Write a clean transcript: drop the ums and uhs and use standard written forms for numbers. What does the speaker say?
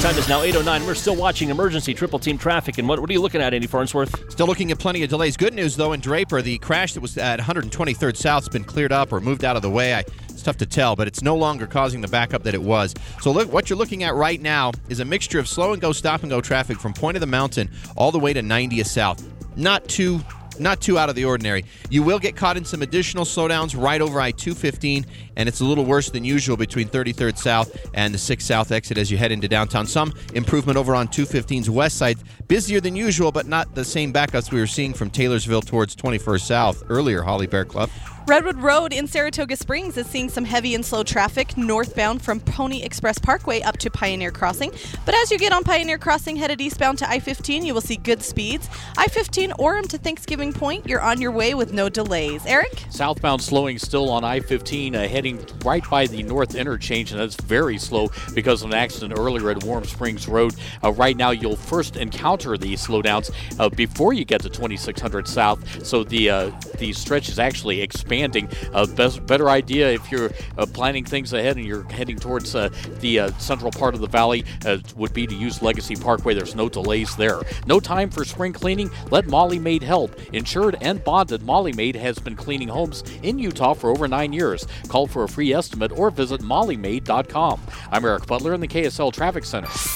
Time is now 8:09. We're still watching emergency triple team traffic. And what are you looking at, Andy Farnsworth? Still looking at plenty of delays. Good news, though, in Draper, the crash that was at 123rd South has been cleared up or moved out of the way. It's tough to tell, but it's no longer causing the backup that it was. So look, what you're looking at right now is a mixture of slow and go, stop and go traffic from Point of the Mountain all the way to 90th South. Not too out of the ordinary. You will get caught in some additional slowdowns right over I-215, and it's a little worse than usual between 33rd South and the 6th South exit as you head into downtown. Some improvement over on 215's west side. Busier than usual, but not the same backups we were seeing from Taylorsville towards 21st South earlier, Holly Bear Club. Redwood Road in Saratoga Springs is seeing some heavy and slow traffic northbound from Pony Express Parkway up to Pioneer Crossing. But as you get on Pioneer Crossing headed eastbound to I-15, you will see good speeds. I-15 Orem to Thanksgiving Point, you're on your way with no delays. Eric? Southbound slowing still on I-15, heading right by the north interchange, and that's very slow because of an accident earlier at Warm Springs Road. Right now, you'll first encounter these slowdowns before you get to 2600 South, so the stretch is actually expanding. Better idea if you're planning things ahead and you're heading towards the central part of the valley would be to use Legacy Parkway. There's no delays there. No time for spring cleaning? Let Molly Maid help. Insured and bonded, Molly Maid has been cleaning homes in Utah for over 9 years. Call for a free estimate or visit mollymaid.com. I'm Eric Butler in the KSL Traffic Center.